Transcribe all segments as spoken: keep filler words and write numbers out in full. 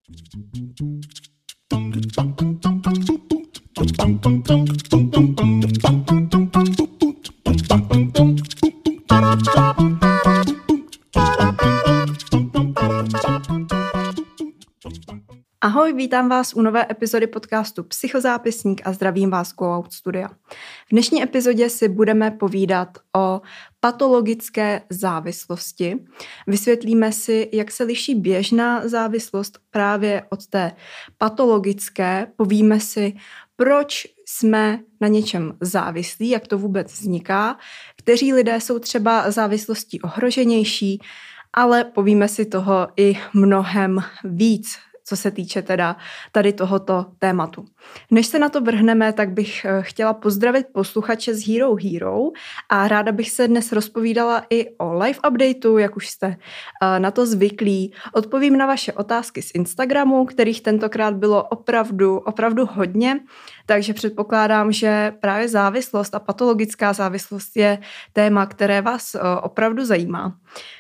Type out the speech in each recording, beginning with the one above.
Ahoj, vítám vás u nové epizody podcastu Psychozápisník a zdravím vás Go Out Studia. V dnešní epizodě si budeme povídat o patologické závislosti. Vysvětlíme si, jak se liší běžná závislost právě od té patologické. Povíme si, proč jsme na něčem závislí, jak to vůbec vzniká, kteří lidé jsou třeba závislostí ohroženější, ale povíme si toho i mnohem víc, co se týče teda tady tohoto tématu. Než se na to vrhneme, tak bych chtěla pozdravit posluchače z Hero Hero a ráda bych se dnes rozpovídala i o live updateu, jak už jste na to zvyklí. Odpovím na vaše otázky z Instagramu, kterých tentokrát bylo opravdu, opravdu hodně, takže předpokládám, že právě závislost a patologická závislost je téma, které vás opravdu zajímá.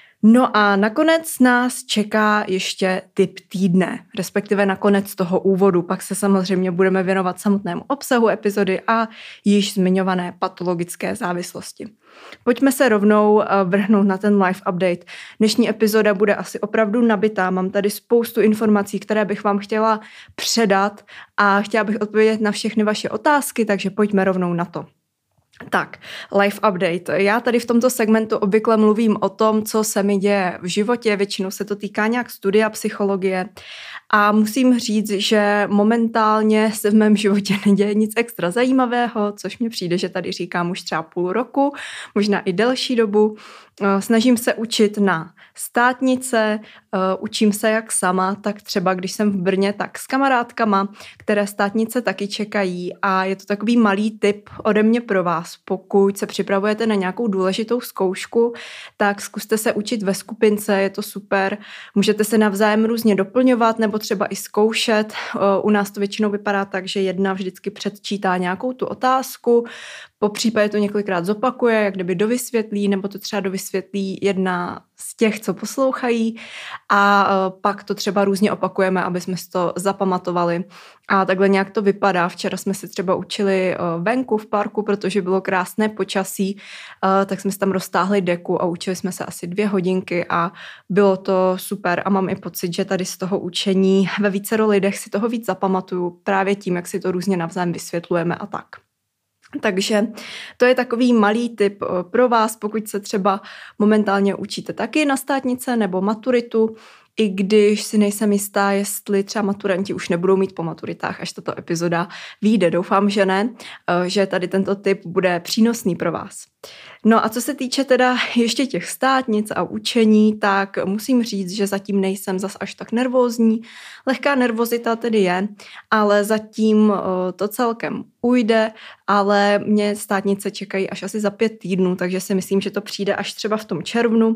No a nakonec nás čeká ještě tip týdne, respektive nakonec toho úvodu, pak se samozřejmě budeme věnovat samotnému obsahu epizody a již zmiňované patologické závislosti. Pojďme se rovnou vrhnout na ten live update. Dnešní epizoda bude asi opravdu nabitá, mám tady spoustu informací, které bych vám chtěla předat a chtěla bych odpovědět na všechny vaše otázky, takže pojďme rovnou na to. Tak, life update. Já tady v tomto segmentu obvykle mluvím o tom, co se mi děje v životě, většinou se to týká nějak studia psychologie a musím říct, že momentálně se v mém životě neděje nic extra zajímavého, což mně přijde, že tady říkám už třeba půl roku, možná i delší dobu. Snažím se učit na státnice, učím se jak sama, tak třeba když jsem v Brně, tak s kamarádkama, které státnice taky čekají a je to takový malý tip ode mě pro vás. Pokud se připravujete na nějakou důležitou zkoušku, tak zkuste se učit ve skupince, je to super. Můžete se navzájem různě doplňovat nebo třeba i zkoušet. U nás to většinou vypadá tak, že jedna vždycky předčítá nějakou tu otázku, po případě to několikrát zopakuje, jak kdyby dovysvětlí, nebo to třeba dovysvětlí jedna z těch, co poslouchají a pak to třeba různě opakujeme, aby jsme si to zapamatovali. A takhle nějak to vypadá. Včera jsme se třeba učili venku v parku, protože bylo krásné počasí, tak jsme si tam roztáhli deku a učili jsme se asi dvě hodinky a bylo to super a mám i pocit, že tady z toho učení ve vícero lidech si toho víc zapamatuju právě tím, jak si to různě navzájem vysvětlujeme a tak. Takže to je takový malý tip pro vás, pokud se třeba momentálně učíte taky na státnice nebo maturitu, i když si nejsem jistá, jestli třeba maturanti už nebudou mít po maturitách, až tato epizoda vyjde. Doufám, že ne, že tady tento tip bude přínosný pro vás. No a co se týče teda ještě těch státnic a učení, tak musím říct, že zatím nejsem zas až tak nervózní. Lehká nervozita tedy je, ale zatím to celkem ujde, ale mě státnice čekají až asi za pět týdnů, takže si myslím, že to přijde až třeba v tom červnu.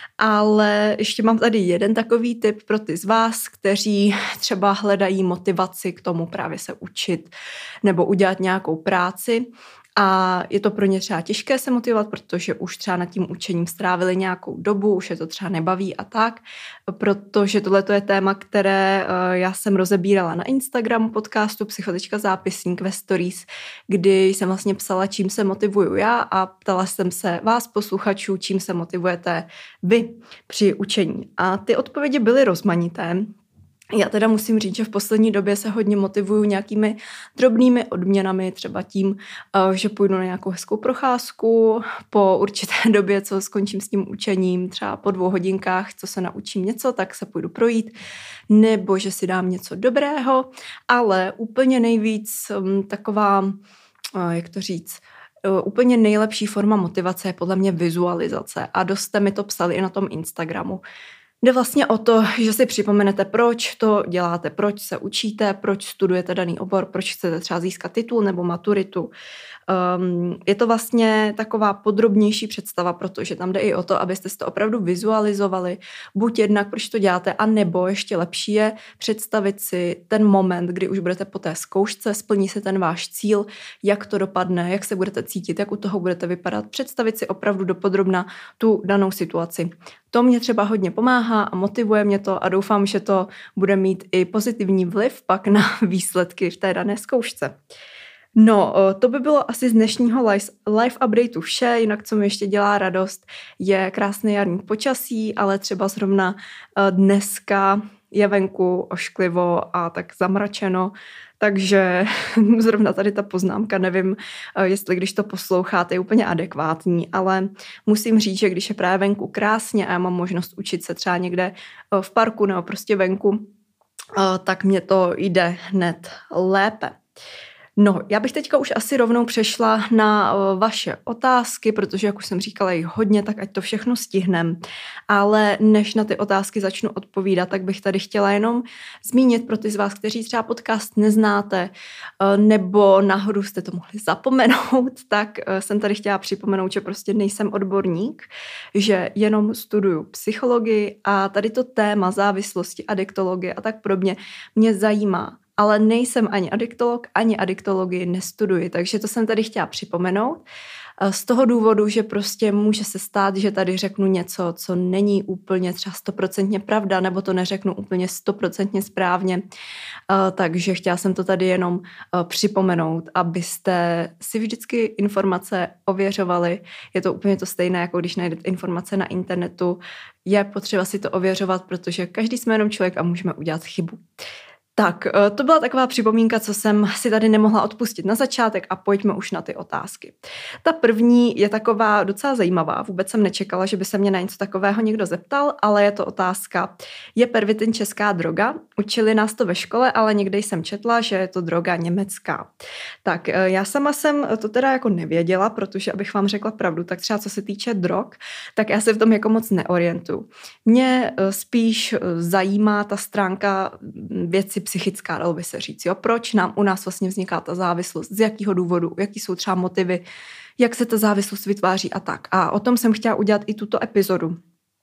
Ale ještě mám tady jeden takový tip pro ty z vás, kteří třeba hledají motivaci k tomu právě se učit nebo udělat nějakou práci. A je to pro ně třeba těžké se motivovat, protože už třeba nad tím učením strávili nějakou dobu, už je to třeba nebaví a tak, protože tohle je téma, které já jsem rozebírala na Instagramu podcastu Psycho.zápisník ve stories, kdy jsem vlastně psala, čím se motivuju já a ptala jsem se vás posluchačů, čím se motivujete vy při učení. A ty odpovědi byly rozmanité. Já teda musím říct, že v poslední době se hodně motivuju nějakými drobnými odměnami, třeba tím, že půjdu na nějakou hezkou procházku po určité době, co skončím s tím učením, třeba po dvou hodinkách, co se naučím něco, tak se půjdu projít, nebo že si dám něco dobrého, ale úplně nejvíc taková, jak to říct, úplně nejlepší forma motivace je podle mě vizualizace a dost jste mi to psali i na tom Instagramu. Jde vlastně o to, že si připomenete, proč to děláte, proč se učíte, proč studujete daný obor, proč chcete třeba získat titul nebo maturitu. Um, je to vlastně taková podrobnější představa, protože tam jde i o to, abyste si to opravdu vizualizovali, buď jednak, proč to děláte, a nebo ještě lepší je představit si ten moment, kdy už budete po té zkoušce, splní se ten váš cíl, jak to dopadne, jak se budete cítit, jak u toho budete vypadat, představit si opravdu dopodrobna tu danou situaci. To mě třeba hodně pomáhá a motivuje mě to a doufám, že to bude mít i pozitivní vliv pak na výsledky v té dané zkoušce. No, to by bylo asi z dnešního live updateu vše, jinak co mi ještě dělá radost je krásné jarní počasí, ale třeba zrovna dneska je venku ošklivo a tak zamračeno, takže zrovna tady ta poznámka, nevím, jestli když to posloucháte, je úplně adekvátní, ale musím říct, že když je právě venku krásně a já mám možnost učit se třeba někde v parku nebo prostě venku, tak mě to jde hned lépe. No, já bych teďka už asi rovnou přešla na vaše otázky, protože, jak už jsem říkala, jich hodně, tak ať to všechno stihnem. Ale než na ty otázky začnu odpovídat, tak bych tady chtěla jenom zmínit pro ty z vás, kteří třeba podcast neznáte, nebo náhodou jste to mohli zapomenout, tak jsem tady chtěla připomenout, že prostě nejsem odborník, že jenom studuju psychologii a tady to téma závislosti, adiktologie a tak podobně mě zajímá. Ale nejsem ani adiktolog, ani adiktologii nestuduji, takže to jsem tady chtěla připomenout. Z toho důvodu, že prostě může se stát, že tady řeknu něco, co není úplně třeba stoprocentně pravda, nebo to neřeknu úplně stoprocentně správně. Takže chtěla jsem to tady jenom připomenout, abyste si vždycky informace ověřovali. Je to úplně to stejné, jako když najdete informace na internetu. Je potřeba si to ověřovat, protože každý jsme jenom člověk a můžeme udělat chybu. Tak, to byla taková připomínka, co jsem si tady nemohla odpustit na začátek a pojďme už na ty otázky. Ta první je taková docela zajímavá. Vůbec jsem nečekala, že by se mě na něco takového někdo zeptal, ale je to otázka. Je pervitin česká droga? Učili nás to ve škole, ale někde jsem četla, že je to droga německá. Tak, já sama jsem to teda jako nevěděla, protože abych vám řekla pravdu, tak třeba co se týče drog, tak já se v tom jako moc neorientuju. Mě spíš zajímá ta stránka věci psychická, dalo by se říct. Jo? Proč nám u nás vlastně vzniká ta závislost, z jakého důvodu, jaký jsou třeba motivy, jak se ta závislost vytváří a tak. A o tom jsem chtěla udělat i tuto epizodu.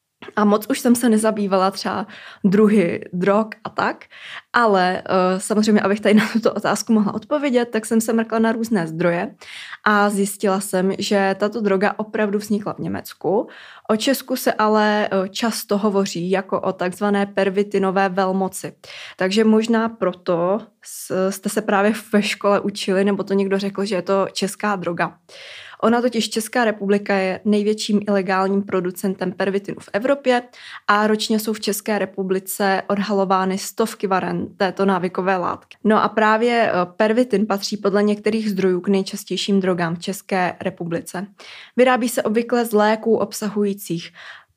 A moc už jsem se nezabývala třeba druhy drog a tak, ale uh, samozřejmě, abych tady na tuto otázku mohla odpovědět, tak jsem se mrkla na různé zdroje a zjistila jsem, že tato droga opravdu vznikla v Německu. O Česku se ale uh, často hovoří jako o takzvané pervitinové velmoci. Takže možná proto jste se právě ve škole učili, nebo to někdo řekl, že je to česká droga. Ona totiž Česká republika je největším ilegálním producentem pervitinu v Evropě a ročně jsou v České republice odhalovány stovky varen této návykové látky. No a právě pervitin patří podle některých zdrojů k nejčastějším drogám v České republice. Vyrábí se obvykle z léků obsahujících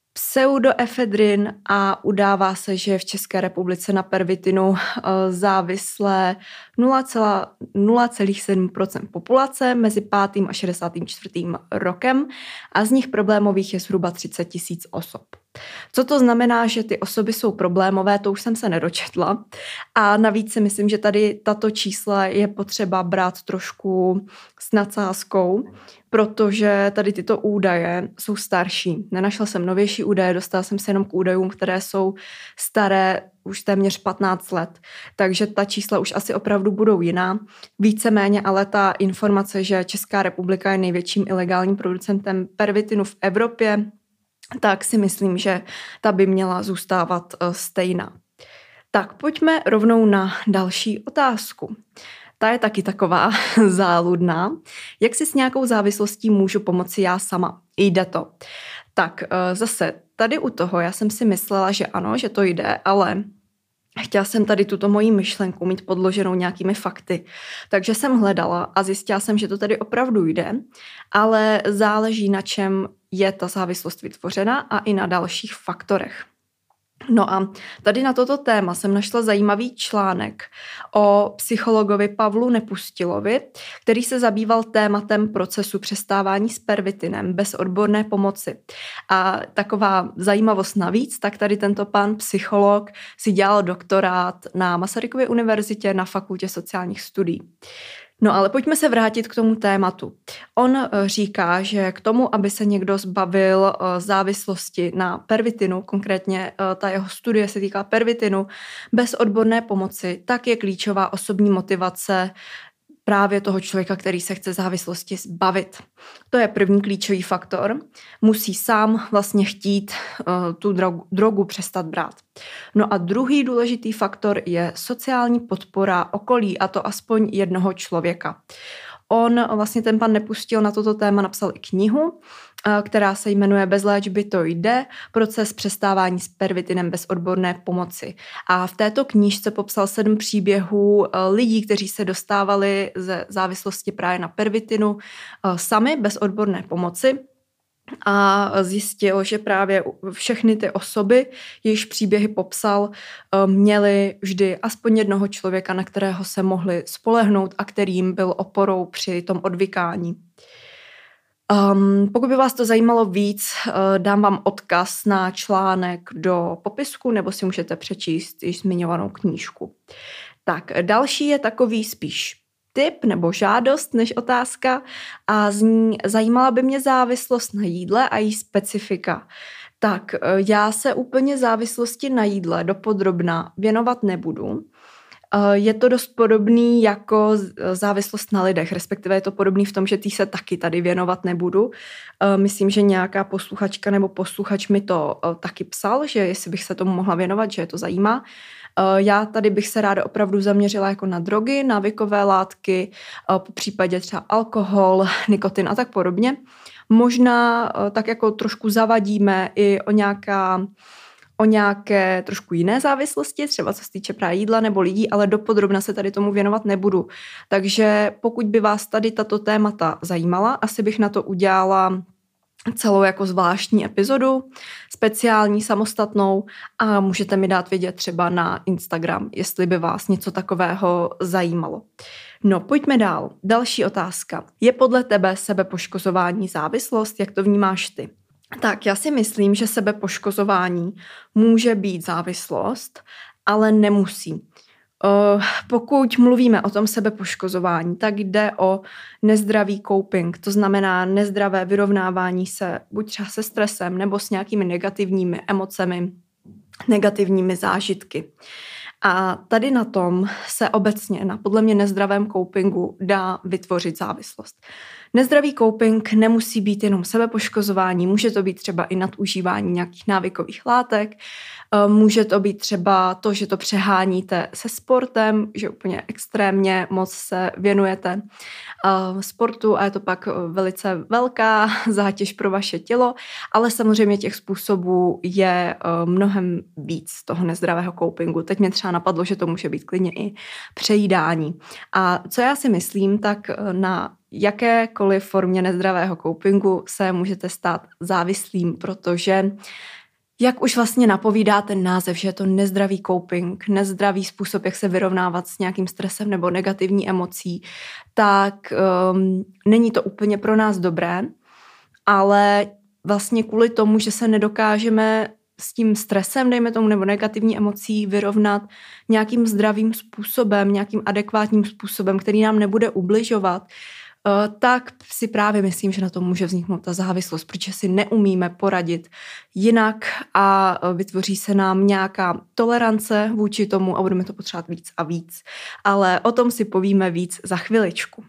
pseudoefedrin a udává se, že v České republice na pervitinu závislé nula celá nula sedm procenta populace mezi pátým a šedesátým čtvrtým rokem a z nich problémových je zhruba třicet tisíc osob. Co to znamená, že ty osoby jsou problémové, to už jsem se nedočetla. A navíc si myslím, že tady tato čísla je potřeba brát trošku s nadsázkou, protože tady tyto údaje jsou starší. Nenašla jsem novější údaje, dostala jsem se jenom k údajům, které jsou staré už téměř patnáct let. Takže ta čísla už asi opravdu budou jiná. Víceméně ale ta informace, že Česká republika je největším ilegálním producentem pervitinu v Evropě, tak si myslím, že ta by měla zůstávat stejná. Tak pojďme rovnou na další otázku. Ta je taky taková záludná. Jak si s nějakou závislostí můžu pomoci já sama? Jde to. Tak zase tady u toho já jsem si myslela, že ano, že to jde, ale chtěla jsem tady tuto moji myšlenku mít podloženou nějakými fakty. Takže jsem hledala a zjistila jsem, že to tady opravdu jde, ale záleží na čem je ta závislost vytvořena a i na dalších faktorech. No a tady na toto téma jsem našla zajímavý článek o psychologovi Pavlu Nepustilovi, který se zabýval tématem procesu přestávání s pervitinem bez odborné pomoci. A taková zajímavost navíc, tak tady tento pan psycholog si dělal doktorát na Masarykově univerzitě na fakultě sociálních studií. No ale pojďme se vrátit k tomu tématu. On říká, že k tomu, aby se někdo zbavil závislosti na pervitinu, konkrétně ta jeho studie se týká pervitinu, bez odborné pomoci, tak je klíčová osobní motivace právě toho člověka, který se chce závislosti zbavit. To je první klíčový faktor. Musí sám vlastně chtít uh, tu drogu, drogu přestat brát. No a druhý důležitý faktor je sociální podpora okolí, a to aspoň jednoho člověka. On vlastně ten pan Nepustil na toto téma napsal i knihu, která se jmenuje Bez léčby to jde, proces přestávání s pervitinem bez odborné pomoci. A v této knížce popsal sedm příběhů lidí, kteří se dostávali ze závislosti právě na pervitinu sami bez odborné pomoci. A zjistil, že právě všechny ty osoby, jejichž příběhy popsal, měly vždy aspoň jednoho člověka, na kterého se mohli spolehnout a kterým byl oporou při tom odvykání. Um, pokud by vás to zajímalo víc, uh, dám vám odkaz na článek do popisku, nebo si můžete přečíst již zmiňovanou knížku. Tak, další je takový spíš tip nebo žádost než otázka a zní, zajímala by mě závislost na jídle a její specifika. Tak, já se úplně závislosti na jídle dopodrobna věnovat nebudu. Je to dost podobný jako závislost na lidech, respektive je to podobný v tom, že tý se taky tady věnovat nebudu. Myslím, že nějaká posluchačka nebo posluchač mi to taky psal, že jestli bych se tomu mohla věnovat, že je to zajímá. Já tady bych se ráda opravdu zaměřila jako na drogy, návykové látky, po případě třeba alkohol, nikotin a tak podobně. Možná tak jako trošku zavadíme i o nějaká o nějaké trošku jiné závislosti, třeba co se týče právě jídla nebo lidí, ale dopodrobna se tady tomu věnovat nebudu. Takže pokud by vás tady tato témata zajímala, asi bych na to udělala celou jako zvláštní epizodu, speciální, samostatnou a můžete mi dát vědět třeba na Instagram, jestli by vás něco takového zajímalo. No, pojďme dál. Další otázka. Je podle tebe sebepoškozování závislost? Jak to vnímáš ty? Tak, já si myslím, že sebepoškozování může být závislost, ale nemusí. Uh, pokud mluvíme o tom sebepoškozování, tak jde o nezdravý coping, to znamená nezdravé vyrovnávání se buď třeba se stresem nebo s nějakými negativními emocemi, negativními zážitky. A tady na tom se obecně, na podle mě nezdravém copingu, dá vytvořit závislost. Nezdravý coping nemusí být jenom sebepoškozování, může to být třeba i nadužívání nějakých návykových látek, může to být třeba to, že to přeháníte se sportem, že úplně extrémně moc se věnujete sportu a je to pak velice velká zátěž pro vaše tělo, ale samozřejmě těch způsobů je mnohem víc toho nezdravého copingu. Teď mě třeba napadlo, že to může být klidně i přejídání. A co já si myslím, tak na jakékoliv formě nezdravého copingu se můžete stát závislým, protože jak už vlastně napovídá ten název, že je to nezdravý coping, nezdravý způsob, jak se vyrovnávat s nějakým stresem nebo negativní emocí, tak um, není to úplně pro nás dobré, ale vlastně kvůli tomu, že se nedokážeme s tím stresem, dejme tomu, nebo negativní emocí vyrovnat nějakým zdravým způsobem, nějakým adekvátním způsobem, který nám nebude ubližovat, tak si právě myslím, že na tom může vzniknout ta závislost, protože si neumíme poradit jinak a vytvoří se nám nějaká tolerance vůči tomu a budeme to potřebovat víc a víc. Ale o tom si povíme víc za chviličku.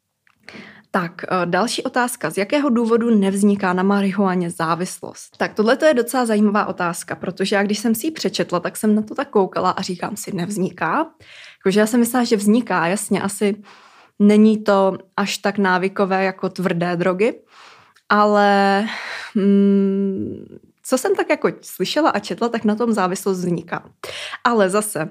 Tak, další otázka. Z jakého důvodu nevzniká na marihuaně závislost? Tak tohle je docela zajímavá otázka, protože já když jsem si ji přečetla, tak jsem na to tak koukala a říkám si, nevzniká. Jakože já jsem myslela, že vzniká, jasně, asi není to až tak návykové jako tvrdé drogy, ale hmm, co jsem tak jako slyšela a četla, tak na tom závislost vzniká. Ale zase, uh,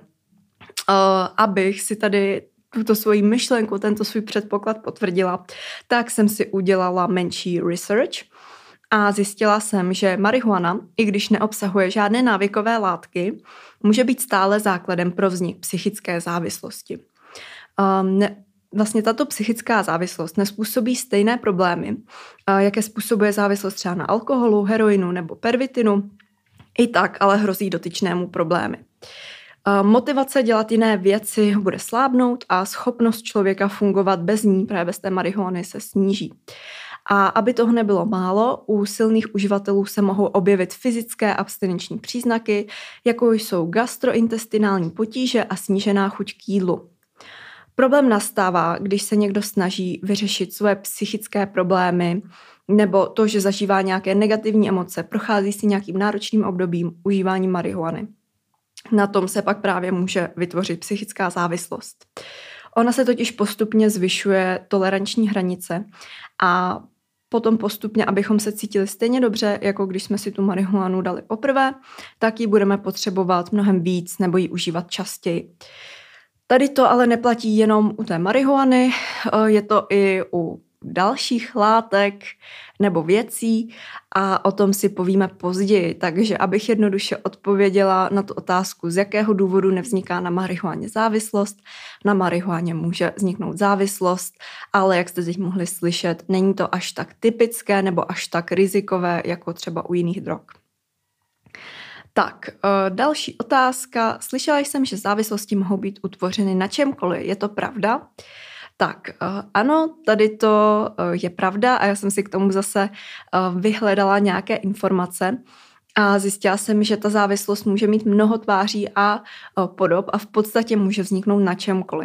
abych si tady tuto svoji myšlenku, tento svůj předpoklad potvrdila, tak jsem si udělala menší research a zjistila jsem, že marihuana, i když neobsahuje žádné návykové látky, může být stále základem pro vznik psychické závislosti. Um, ne, Vlastně tato psychická závislost nespůsobí stejné problémy, jaké způsobuje závislost třeba na alkoholu, heroinu nebo pervitinu. I tak ale hrozí dotyčnému problémy. Motivace dělat jiné věci bude slábnout a schopnost člověka fungovat bez ní, právě bez té marihuany, se sníží. A aby toho nebylo málo, u silných uživatelů se mohou objevit fyzické abstinenční příznaky, jako jsou gastrointestinální potíže a snížená chuť k jídlu. Problém nastává, když se někdo snaží vyřešit své psychické problémy nebo to, že zažívá nějaké negativní emoce, prochází si nějakým náročným obdobím užívání marihuany. Na tom se pak právě může vytvořit psychická závislost. Ona se totiž postupně zvyšuje toleranční hranice a potom postupně, abychom se cítili stejně dobře, jako když jsme si tu marihuanu dali poprvé, tak ji budeme potřebovat mnohem víc nebo ji užívat častěji. Tady to ale neplatí jenom u té marihuany, je to i u dalších látek nebo věcí a o tom si povíme později. Takže abych jednoduše odpověděla na tu otázku, z jakého důvodu nevzniká na marihuaně závislost. Na marihuaně může vzniknout závislost, ale jak jste teď mohli slyšet, není to až tak typické nebo až tak rizikové, jako třeba u jiných drog. Tak, další otázka. Slyšela jsem, že závislosti mohou být utvořeny na čemkoliv. Je to pravda? Tak ano, tady to je pravda a já jsem si k tomu zase vyhledala nějaké informace a zjistila jsem, že ta závislost může mít mnoho tváří a podob a v podstatě může vzniknout na čemkoliv.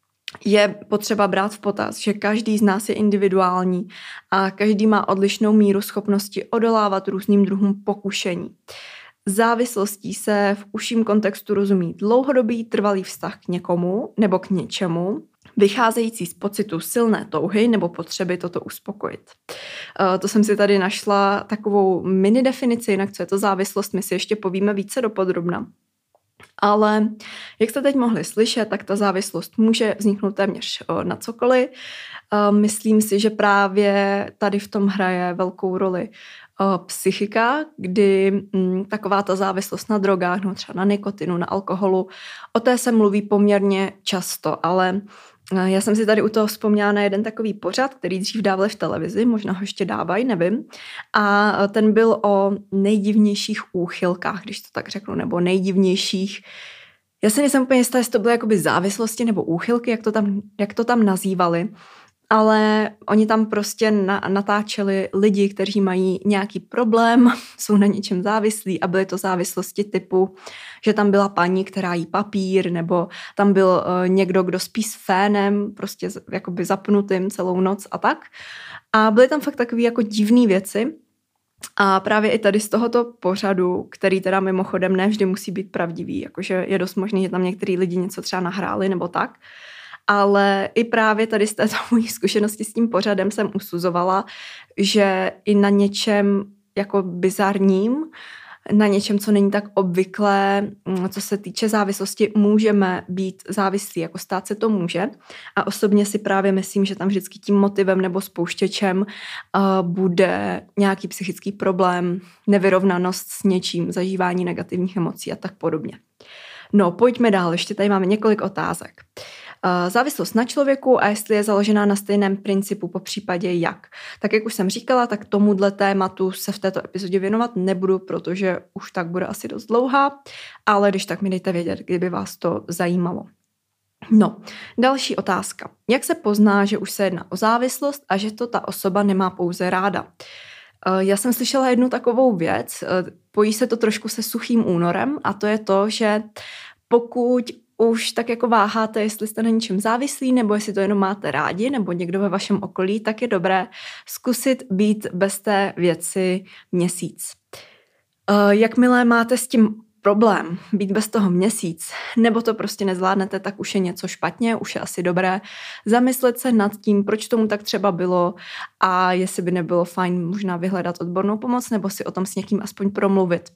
Je potřeba brát v potaz, že každý z nás je individuální a každý má odlišnou míru schopnosti odolávat různým druhům pokušení. Závislostí se v užším kontextu rozumí dlouhodobý trvalý vztah k někomu nebo k něčemu, vycházející z pocitu silné touhy nebo potřeby toto uspokojit. To jsem si tady našla takovou mini definici, jinak co je to závislost, my si ještě povíme více dopodrobna. Ale jak jste teď mohli slyšet, tak ta závislost může vzniknout téměř na cokoliv. Myslím si, že právě tady v tom hraje velkou roli psychika, kdy taková ta závislost na drogách, no třeba na nikotinu, na alkoholu, o té se mluví poměrně často, ale já jsem si tady u toho vzpomněla na jeden takový pořad, který dřív dávali v televizi, možná ho ještě dávají, nevím. A ten byl o nejdivnějších úchylkách, když to tak řeknu, nebo nejdivnějších. Já si nejsem úplně jistá, jestli to byly jakoby závislosti nebo úchylky, jak to tam, jak to tam nazývali. Ale oni tam prostě na, natáčeli lidi, kteří mají nějaký problém, jsou na něčem závislí a byly to závislosti typu, že tam byla paní, která jí papír, nebo tam byl uh, někdo, kdo spí s fénem, prostě jakoby zapnutým celou noc a tak. A byly tam fakt takové jako divné věci. A právě i tady z tohoto pořadu, který teda mimochodem ne vždy musí být pravdivý, jakože je dost možný, že tam některý lidi něco třeba nahráli nebo tak, ale i právě tady z této mojí zkušenosti s tím pořadem jsem usuzovala, že i na něčem jako bizarním, na něčem, co není tak obvyklé, co se týče závislosti, můžeme být závislí, jako stát se to může. A osobně si právě myslím, že tam vždycky tím motivem nebo spouštěčem uh, bude nějaký psychický problém, nevyrovnanost s něčím, zažívání negativních emocí a tak podobně. No, pojďme dál, ještě tady máme několik otázek. Závislost na člověku a jestli je založená na stejném principu, po případě jak. Tak jak už jsem říkala, tak tomuhle tématu se v této epizodě věnovat nebudu, protože už tak bude asi dost dlouhá, ale když tak mi dejte vědět, kdyby vás to zajímalo. No, další otázka. Jak se pozná, že už se jedná o závislost a že to ta osoba nemá pouze ráda? Já jsem slyšela jednu takovou věc, pojí se to trošku se suchým únorem a to je to, že pokud už tak jako váháte, jestli jste na něčem závislí, nebo jestli to jenom máte rádi, nebo někdo ve vašem okolí, tak je dobré zkusit být bez té věci měsíc. Jakmile máte s tím problém, být bez toho měsíc, nebo to prostě nezvládnete, tak už je něco špatně, už je asi dobré zamyslet se nad tím, proč tomu tak třeba bylo a jestli by nebylo fajn možná vyhledat odbornou pomoc, nebo si o tom s někým aspoň promluvit.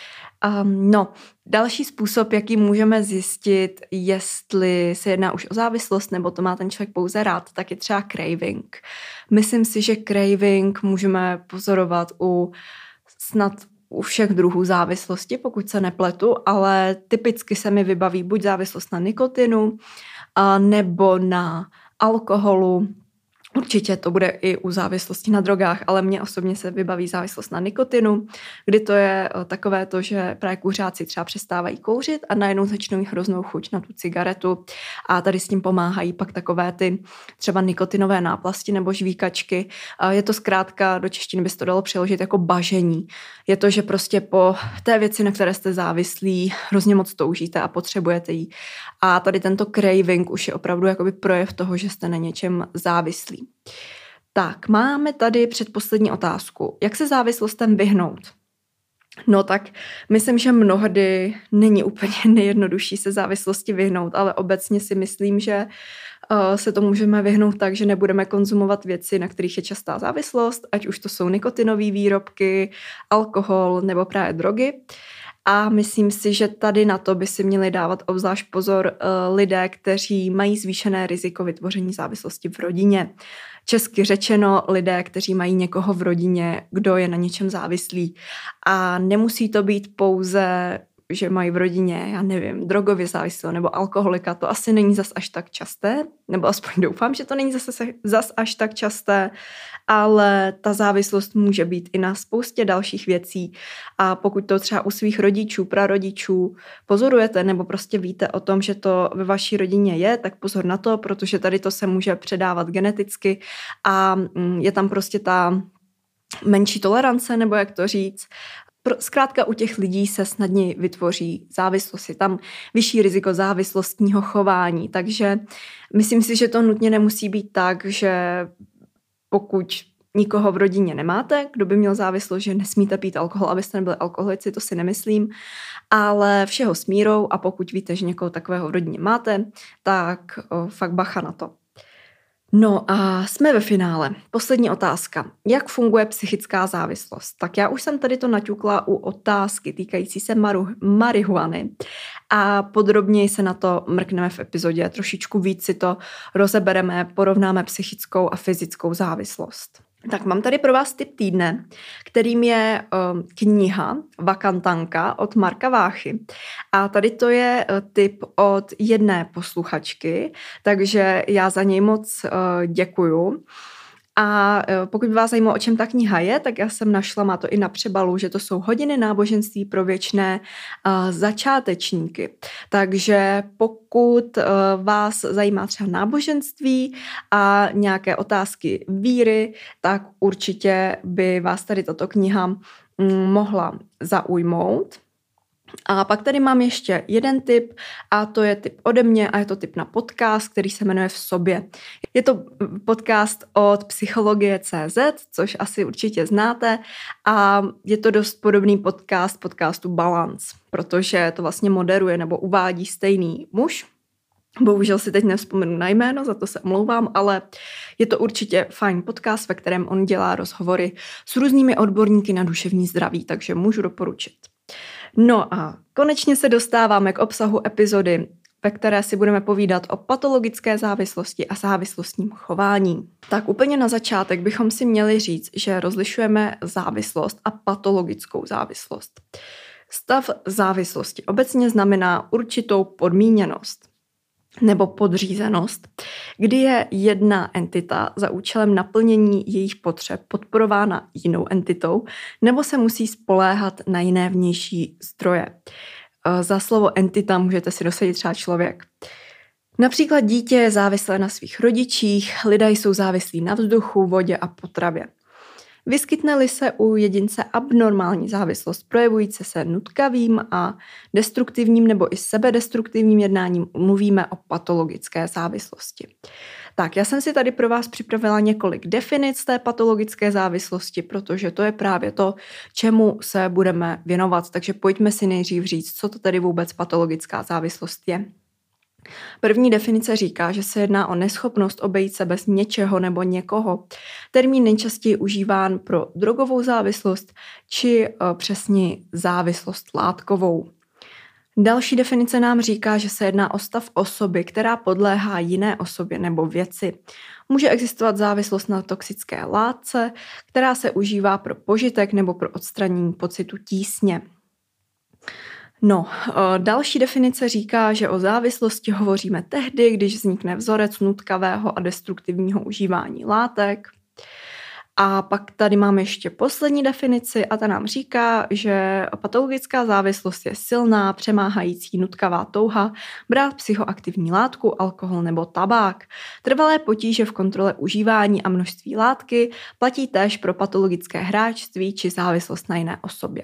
Um, no, další způsob, jaký můžeme zjistit, jestli se jedná už o závislost, nebo to má ten člověk pouze rád, tak je třeba craving. Myslím si, že craving můžeme pozorovat u snad u všech druhů závislosti, pokud se nepletu, ale typicky se mi vybaví buď závislost na nikotinu, a nebo na alkoholu. Určitě to bude i u závislosti na drogách, ale mně osobně se vybaví závislost na nikotinu, kdy to je takové to, že právě kuřáci třeba přestávají kouřit a najednou začnou mít hroznou chuť na tu cigaretu a tady s tím pomáhají pak takové ty třeba nikotinové náplasti nebo žvíkačky. Je to zkrátka, do češtiny by se to dalo přeložit jako bažení. Je to, že prostě po té věci, na které jste závislí, hrozně moc toužíte a potřebujete jí. A tady tento craving už je opravdu jakoby projev toho, že jste na něčem závislí. Tak, máme tady předposlední otázku. Jak se závislostem vyhnout? No tak, myslím, že mnohdy není úplně nejjednodušší se závislosti vyhnout, ale obecně si myslím, že uh, se to můžeme vyhnout tak, že nebudeme konzumovat věci, na kterých je častá závislost, ať už to jsou nikotinové výrobky, alkohol nebo právě drogy. A myslím si, že tady na to by si měli dávat obzvlášť pozor uh, lidé, kteří mají zvýšené riziko vytvoření závislosti v rodině. Česky řečeno lidé, kteří mají někoho v rodině, kdo je na něčem závislý. A nemusí to být pouze, že mají v rodině, já nevím, drogově závislého nebo alkoholika, to asi není zas až tak časté, nebo aspoň doufám, že to není zase zas až tak časté, ale ta závislost může být i na spoustě dalších věcí a pokud to třeba u svých rodičů, prarodičů pozorujete nebo prostě víte o tom, že to ve vaší rodině je, tak pozor na to, protože tady to se může předávat geneticky a je tam prostě ta menší tolerance, nebo jak to říct. Zkrátka u těch lidí se snadněji vytvoří závislost. Je tam vyšší riziko závislostního chování, takže myslím si, že to nutně nemusí být tak, že pokud nikoho v rodině nemáte, kdo by měl závislost, že nesmíte pít alkohol, abyste nebyli alkoholici, to si nemyslím, ale všeho s mírou a pokud víte, že někoho takového v rodině máte, tak o, fakt bacha na to. No a jsme ve finále. Poslední otázka. Jak funguje psychická závislost? Tak já už jsem tady to naťukla u otázky týkající se maru, marihuany a podrobněji se na to mrkneme v epizodě. Trošičku víc si to rozebereme, porovnáme psychickou a fyzickou závislost. Tak mám tady pro vás tip týdne, kterým je um, kniha Vakantanka od Marka Váchy. A tady to je uh, tip od jedné posluchačky, takže já za něj moc uh, děkuju. A pokud by vás zajímalo, o čem ta kniha je, tak já jsem našla, má to i na přebalu, že to jsou hodiny náboženství pro věčné uh, začátečníky. Takže pokud uh, vás zajímá třeba náboženství a nějaké otázky víry, tak určitě by vás tady tato kniha um, mohla zaujmout. A pak tady mám ještě jeden tip a to je tip ode mě a je to tip na podcast, který se jmenuje V sobě. Je to podcast od Psychologie tečka cé zet, což asi určitě znáte a je to dost podobný podcast podcastu Balance, protože to vlastně moderuje nebo uvádí stejný muž. Bohužel si teď nevzpomenu na jméno, za to se omlouvám, ale je to určitě fajn podcast, ve kterém on dělá rozhovory s různými odborníky na duševní zdraví, takže můžu doporučit. No a konečně se dostáváme k obsahu epizody, ve které si budeme povídat o patologické závislosti a závislostním chování. Tak úplně na začátek bychom si měli říct, že rozlišujeme závislost a patologickou závislost. Stav závislosti obecně znamená určitou podmíněnost nebo podřízenost, kdy je jedna entita za účelem naplnění jejich potřeb podporována jinou entitou, nebo se musí spoléhat na jiné vnější zdroje. Za slovo entita můžete si dosadit třeba člověk. Například dítě je závislé na svých rodičích, lidé jsou závislí na vzduchu, vodě a potravě. Vyskytne-li se u jedince abnormální závislost, projevující se nutkavým a destruktivním nebo i sebedestruktivním jednáním, mluvíme o patologické závislosti. Tak, já jsem si tady pro vás připravila několik definic té patologické závislosti, protože to je právě to, čemu se budeme věnovat. Takže pojďme si nejdřív říct, co to tedy vůbec patologická závislost je. První definice říká, že se jedná o neschopnost obejít se bez něčeho nebo někoho. Termín nejčastěji užíván pro drogovou závislost či přesně závislost látkovou. Další definice nám říká, že se jedná o stav osoby, která podléhá jiné osobě nebo věci. Může existovat závislost na toxické látce, která se užívá pro požitek nebo pro odstranění pocitu tísně. No, další definice říká, že o závislosti hovoříme tehdy, když vznikne vzorec nutkavého a destruktivního užívání látek. A pak tady máme ještě poslední definici a ta nám říká, že patologická závislost je silná, přemáhající nutkavá touha brát psychoaktivní látku, alkohol nebo tabák. Trvalé potíže v kontrole užívání a množství látky platí též pro patologické hráčství či závislost na jiné osobě.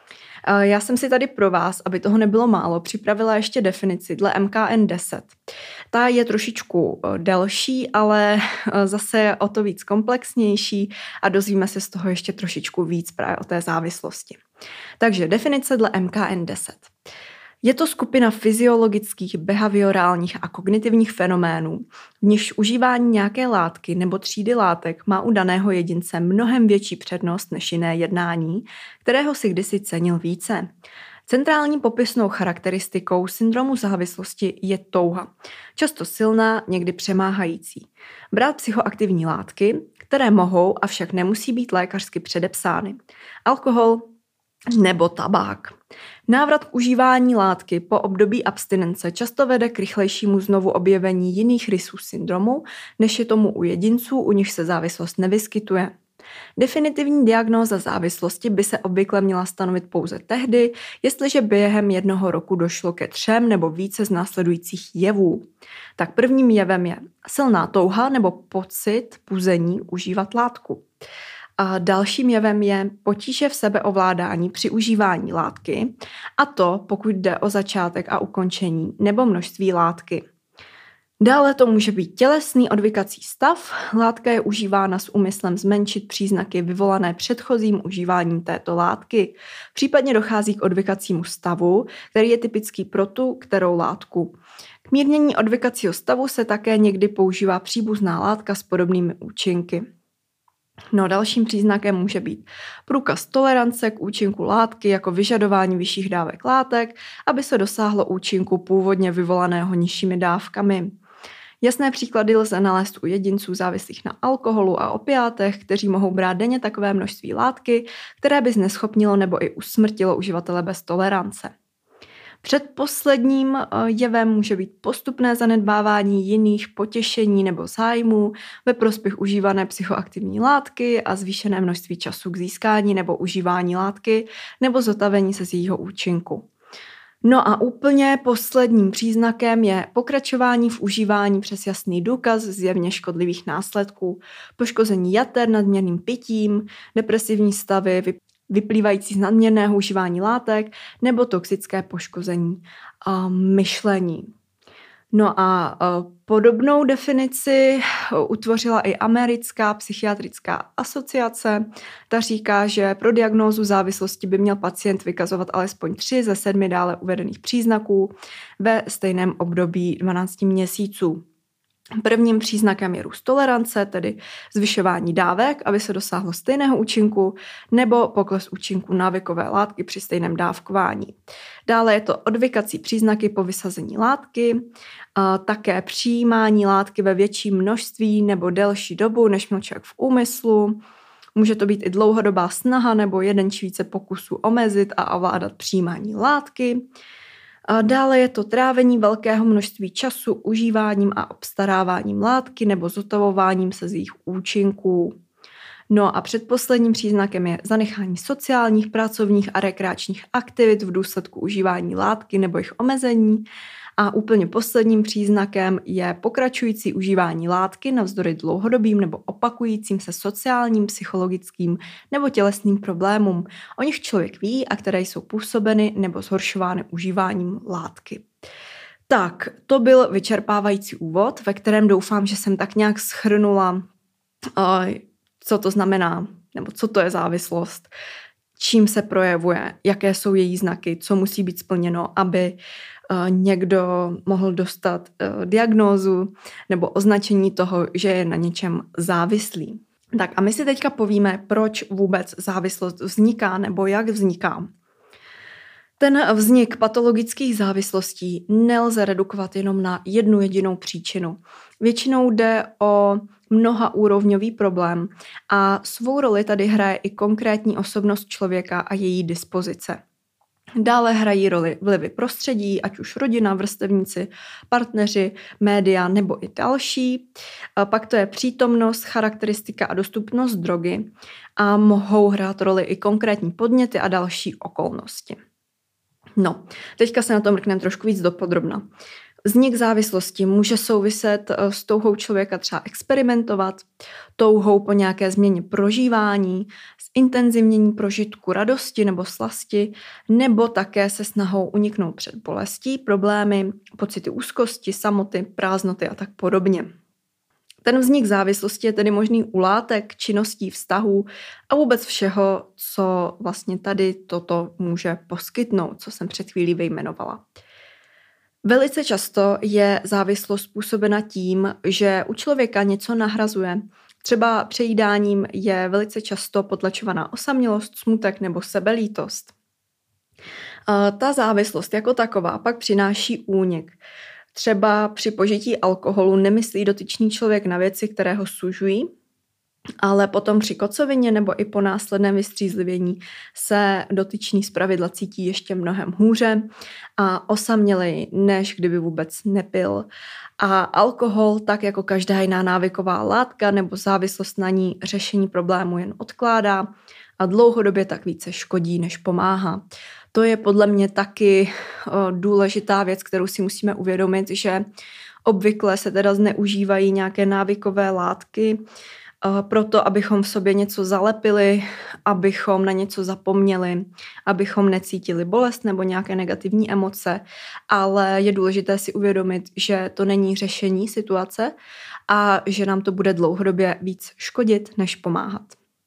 Já jsem si tady pro vás, aby toho nebylo málo, připravila ještě definici dle M K N deset. Ta je trošičku delší, ale zase je o to víc komplexnější a dozvíme se z toho ještě trošičku víc právě o té závislosti. Takže definice dle M K N deset. Je to skupina fyziologických, behaviorálních a kognitivních fenoménů, v nichž užívání nějaké látky nebo třídy látek má u daného jedince mnohem větší přednost než jiné jednání, kterého si kdysi cenil více. Centrální popisnou charakteristikou syndromu závislosti je touha, často silná, někdy přemáhající. Brát psychoaktivní látky, které mohou, avšak nemusí být lékařsky předepsány. Alkohol nebo tabák. Návrat k užívání látky po období abstinence často vede k rychlejšímu znovu objevení jiných rysů syndromu, než je tomu u jedinců, u nich se závislost nevyskytuje. Definitivní diagnóza závislosti by se obvykle měla stanovit pouze tehdy, jestliže během jednoho roku došlo ke třem nebo více z následujících jevů. Tak prvním jevem je silná touha nebo pocit puzení užívat látku. A dalším jevem je potíže v sebeovládání při užívání látky, a to pokud jde o začátek a ukončení nebo množství látky. Dále to může být tělesný odvykací stav. Látka je užívána s úmyslem zmenšit příznaky vyvolané předchozím užíváním této látky. Případně dochází k odvykacímu stavu, který je typický pro tu, kterou látku. K mírnění odvykacího stavu se také někdy používá příbuzná látka s podobnými účinky. No, dalším příznakem může být průkaz tolerance k účinku látky jako vyžadování vyšších dávek látek, aby se dosáhlo účinku původně vyvolaného nižšími dávkami. Jasné příklady lze nalézt u jedinců závislých na alkoholu a opiátech, kteří mohou brát denně takové množství látky, které by zneschopnilo nebo i usmrtilo uživatele bez tolerance. Předposledním jevem může být postupné zanedbávání jiných potěšení nebo zájmů ve prospěch užívané psychoaktivní látky a zvýšené množství času k získání nebo užívání látky nebo zotavení se z jejího účinku. No a úplně posledním příznakem je pokračování v užívání přes jasný důkaz zjevně škodlivých následků, poškození jater nadměrným pitím, depresivní stavy, vyplývající z nadměrného užívání látek nebo toxické poškození a myšlení. No a, a podobnou definici utvořila i americká psychiatrická asociace. Ta říká, že pro diagnózu závislosti by měl pacient vykazovat alespoň tři ze sedmi dále uvedených příznaků ve stejném období dvanácti měsíců. Prvním příznakem je růst tolerance, tedy zvyšování dávek, aby se dosáhlo stejného účinku, nebo pokles účinku návykové látky při stejném dávkování. Dále je to odvykací příznaky po vysazení látky, a také přijímání látky ve větším množství nebo delší dobu, než měl člověk v úmyslu. Může to být i dlouhodobá snaha nebo jeden či více pokusů omezit a ovládat přijímání látky. A dále je to trávení velkého množství času užíváním a obstaráváním látky nebo zotavováním se z jejich účinků. No a předposledním příznakem je zanechání sociálních, pracovních a rekreačních aktivit v důsledku užívání látky nebo jejich omezení. A úplně posledním příznakem je pokračující užívání látky navzdory dlouhodobým nebo opakujícím se sociálním, psychologickým nebo tělesným problémům, o nich člověk ví a které jsou působeny nebo zhoršovány užíváním látky. Tak, to byl vyčerpávající úvod, ve kterém doufám, že jsem tak nějak shrnula, co to znamená, nebo co to je závislost, čím se projevuje, jaké jsou její znaky, co musí být splněno, aby někdo mohl dostat diagnózu nebo označení toho, že je na něčem závislý. Tak a my si teďka povíme, proč vůbec závislost vzniká nebo jak vzniká. Ten vznik patologických závislostí nelze redukovat jenom na jednu jedinou příčinu. Většinou jde o mnohaúrovňový problém a svou roli tady hraje i konkrétní osobnost člověka a její dispozice. Dále hrají roli vlivy prostředí, ať už rodina, vrstevníci, partneři, média nebo i další. Pak to je přítomnost, charakteristika a dostupnost drogy a mohou hrát roli i konkrétní podněty a další okolnosti. No, teďka se na to mrkneme trošku víc dopodrobna. Vznik závislosti může souviset s touhou člověka třeba experimentovat, touhou po nějaké změně prožívání, s intenzivnění prožitku radosti nebo slasti, nebo také se snahou uniknout před bolestí, problémy, pocity úzkosti, samoty, prázdnoty a tak podobně. Ten vznik závislosti je tedy možný u látek, činností, vztahů a vůbec všeho, co vlastně tady toto může poskytnout, co jsem před chvílí vyjmenovala. Velice často je závislost způsobena tím, že u člověka něco nahrazuje. Třeba přejídáním je velice často potlačovaná osamělost, smutek nebo sebelítost. Ta závislost jako taková pak přináší únik. Třeba při požití alkoholu nemyslí dotyčný člověk na věci, které ho sužují, ale potom při kocovině nebo i po následném vystřízlivění se dotyčný zpravidla cítí ještě mnohem hůře a osamělej, než kdyby vůbec nepil. A alkohol, tak jako každá jiná návyková látka nebo závislost na ní, řešení problému jen odkládá a dlouhodobě tak více škodí, než pomáhá. To je podle mě taky důležitá věc, kterou si musíme uvědomit, že obvykle se teda zneužívají nějaké návykové látky proto, abychom v sobě něco zalepili, abychom na něco zapomněli, abychom necítili bolest nebo nějaké negativní emoce, ale je důležité si uvědomit, že to není řešení situace a že nám to bude dlouhodobě víc škodit, než pomáhat.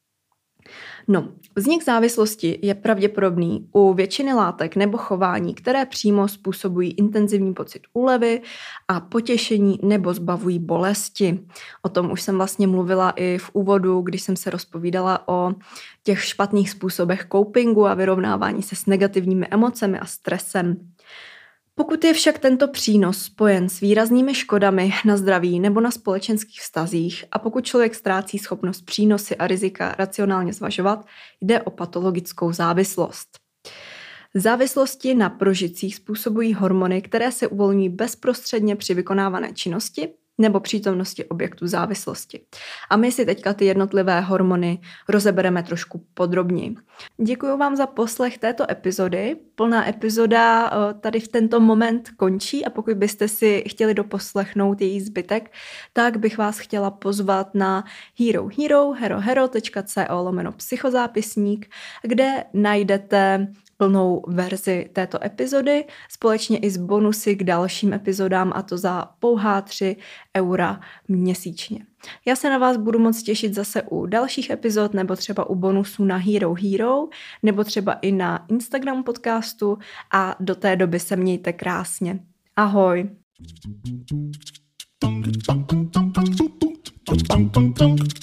No, vznik závislosti je pravděpodobný u většiny látek nebo chování, které přímo způsobují intenzivní pocit úlevy a potěšení nebo zbavují bolesti. O tom už jsem vlastně mluvila i v úvodu, když jsem se rozpovídala o těch špatných způsobech copingu a vyrovnávání se s negativními emocemi a stresem. Pokud je však tento přínos spojen s výraznými škodami na zdraví nebo na společenských vztazích a pokud člověk ztrácí schopnost přínosy a rizika racionálně zvažovat, jde o patologickou závislost. Závislosti na prožitcích způsobují hormony, které se uvolňují bezprostředně při vykonávané činnosti nebo přítomnosti objektu závislosti. A my si teďka ty jednotlivé hormony rozebereme trošku podrobněji. Děkuji vám za poslech této epizody. Plná epizoda tady v tento moment končí a pokud byste si chtěli doposlechnout její zbytek, tak bych vás chtěla pozvat na Hero Hero, herohero tečka co lomeno psychozápisník, kde najdete plnou verzi této epizody, společně i s bonusy k dalším epizodám, a to za pouhá tři eura měsíčně. Já se na vás budu moc těšit zase u dalších epizod, nebo třeba u bonusů na Hero Hero, nebo třeba i na Instagramu podcastu a do té doby se mějte krásně. Ahoj!